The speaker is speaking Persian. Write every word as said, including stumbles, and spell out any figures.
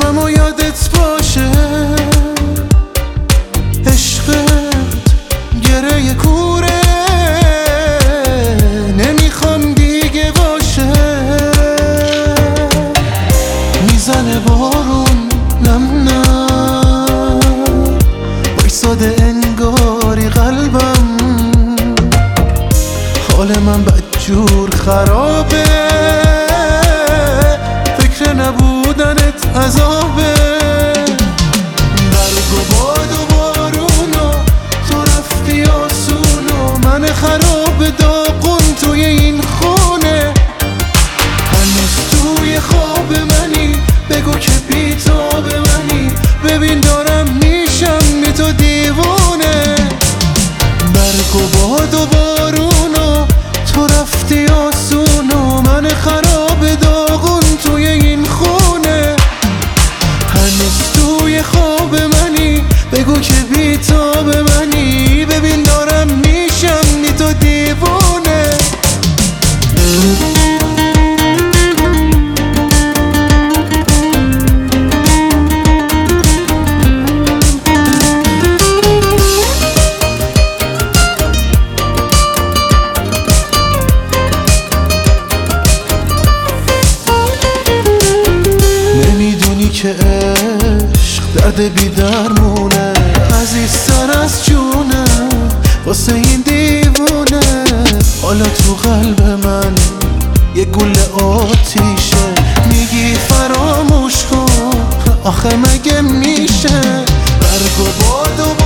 اسمم و یادت باشه، عشقت گره کوره، نمیخوام دیگه باشه. میزنه بارون نم نم، وایساده انگاری قلبم، حال من بدجور خرابه، فکر نبودنت عذابه. برگ و باد و بارونو تو رفتی آسونو، من خراب داغون توی این خونه. هنوز توی خواب منی، بگو که بیتاب منی، ببین دارم میشم بی تو دیوونه. برگ و باد و بارونو تو رفتی آسونو، من خراب داغون توی این خونه. هنوز توی خواب منی، بگو که بیتاب منی، ببین دارم میشم بی تو دیوونه. که عشق درد بی درمونه، عزیزتر از جونه واسه این دیوونه. حالا تو قلب من یه گل آتیشه، میگی فراموش کن، آخه مگه میشه؟ برگ و باد و